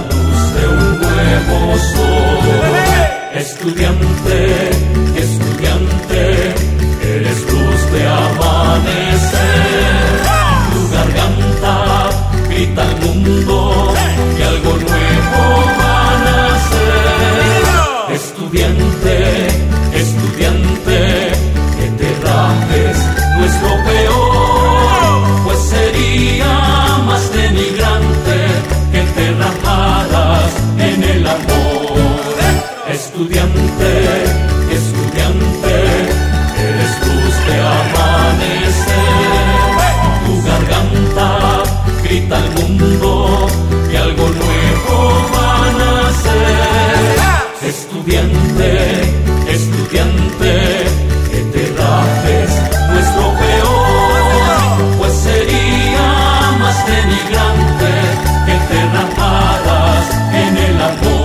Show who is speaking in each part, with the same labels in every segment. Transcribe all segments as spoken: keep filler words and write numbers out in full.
Speaker 1: luz de un nuevo sol. Estudiante, estudiante, eres luz de amanecer. Tu garganta grita al mundo que algo nuevo va a nacer. Estudiante, estudiante, que te rajes no es lo peor, pues sería más denigrante que te rajaras en el amor. Estudiante, estudiante, eres luz de amanecer. Tu garganta grita al mundo que algo nuevo va a nacer. Estudiante, estudiante, que te rajes no es lo peor, pues sería más denigrante que te rajaras en el amor.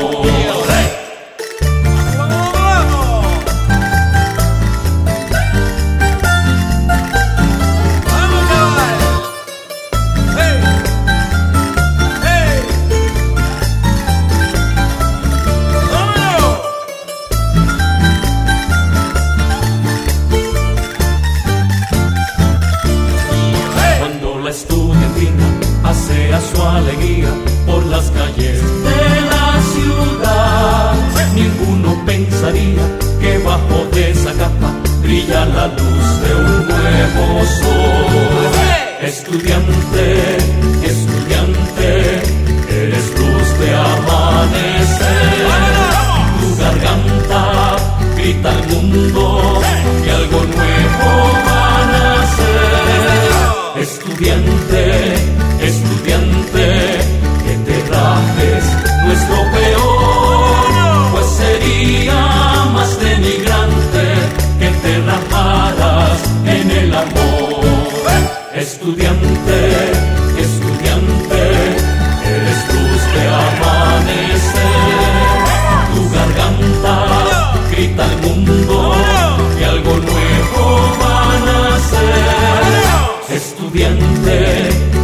Speaker 1: La estudiantina pasea su alegría por las calles de la ciudad. Ninguno pensaría que bajo de esa capa brilla la luz de un nuevo sol. Estudiante, estudiante, eres luz de amanecer. Tu garganta grita al mundo que algo nuevo va a nacer. Estudiante, estudiante, que te rajes no es lo peor, pues sería más denigrante que te rajaras en el amor. Estudiante, estudiante, eres luz de amanecer. Tu garganta grita al mundo que algo nuevo va a nacer. Estudiante,